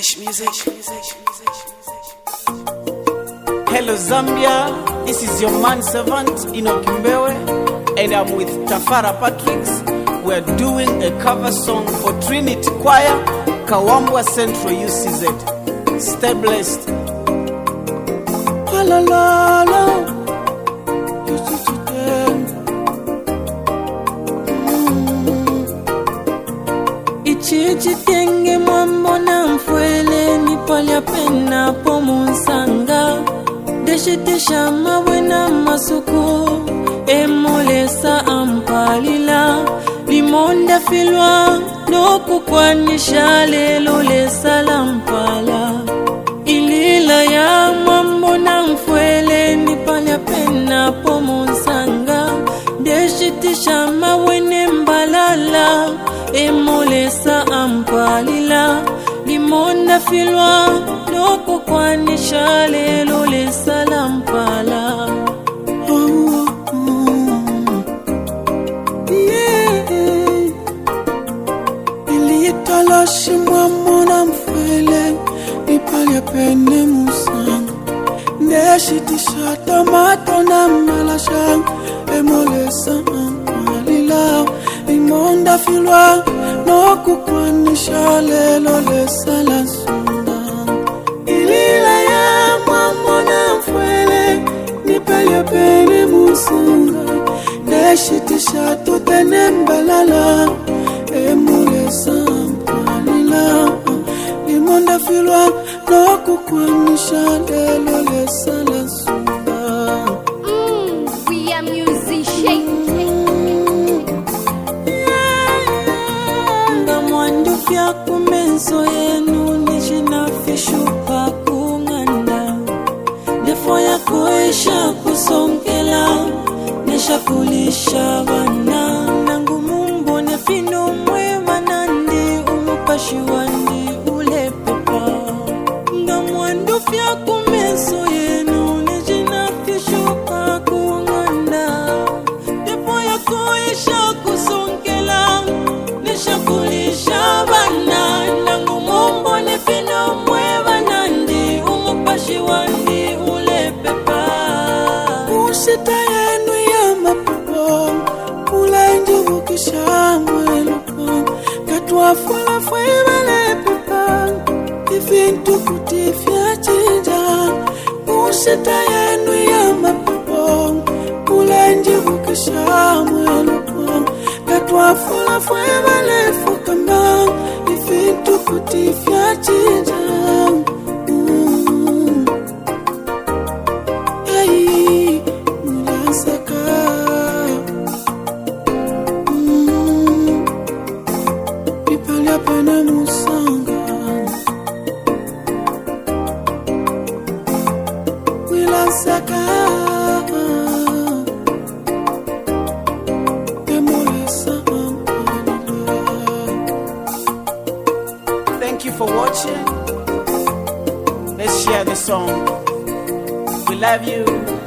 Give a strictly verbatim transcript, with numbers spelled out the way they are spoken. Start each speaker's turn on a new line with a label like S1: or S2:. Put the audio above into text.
S1: Music, music, music, music. Hello Zambia, this is your man servant Enoch Mbewe, and I'm with Tafara Patricks. We're doing a cover song for Trinity Choir, Kawambwa Central U C Z. Stay blessed. La la la la.
S2: Ichijitenge mambo na mfwele nipalya pena po munsanga deshitisha mawe na masuku emolesa ampalila limonda filwa nokukwanisha lelo lesa lampala ilila ya mambo na mfwele nipalya pena po munsanga deshitisha mawe nembalala emolesa ampalila limonda filwa loko kwanisha lelo lesa lampala. Oh, oh. Yeah. Ilitala shimwa mona mfele nipalya pene musanga neshitisha tomato na malasha emolesa ampalila limonda filwa no kukwanisha lelo lesa la sunda ilila ya mambo na mfwele nipelye pene musunga neshitisha tutene mbalala emulesa mpalila limonda filwa no kukwanisha lelo lesa la sunda.
S3: Mm, we are musicians.
S2: Fya kumenso yenu nishina fishupa kunganda defo ya koesha kusongela nesha kulisha bana nangu mumbo ne fino mwema nandi umupashi wandi ule pepa ngamwandu fya kumenso yenu nishina fishupa kunganda defo ya koesha kusongela nesha kulisha bana nangu mumbo ne fino mwema nandi umupashi wandi ule pepa usita yenu ya mapepo ule njuvu kisha mwelupo katwa fula fwebele pepa ifintu kutifya chija usita yenu ya mapepo ule njuvu kisha mwelupo katwa fula fwebele fukamba ifintu kutifya chija. Mm. Hey, mulasaka. Mm. Nipalya pena musanga wilasaka.
S1: Thank you for watching. Let's share the song. We love you.